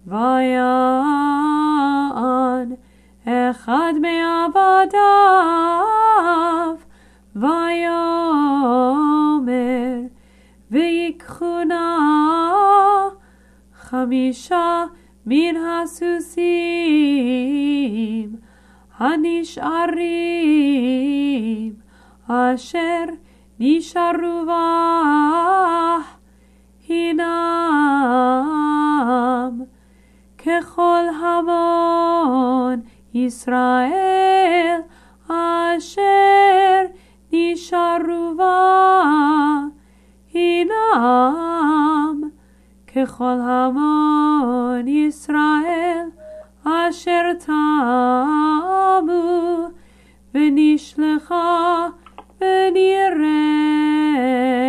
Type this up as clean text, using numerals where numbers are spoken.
ויען אחד מעבדיו ויאמר ויקחו נא 5 מן הסוסים הנשארים אשר נשארו והינם ככל המון ישראל אשר נשארו והינם ככל המון ישראל אשר תמו ונשלחה ונראה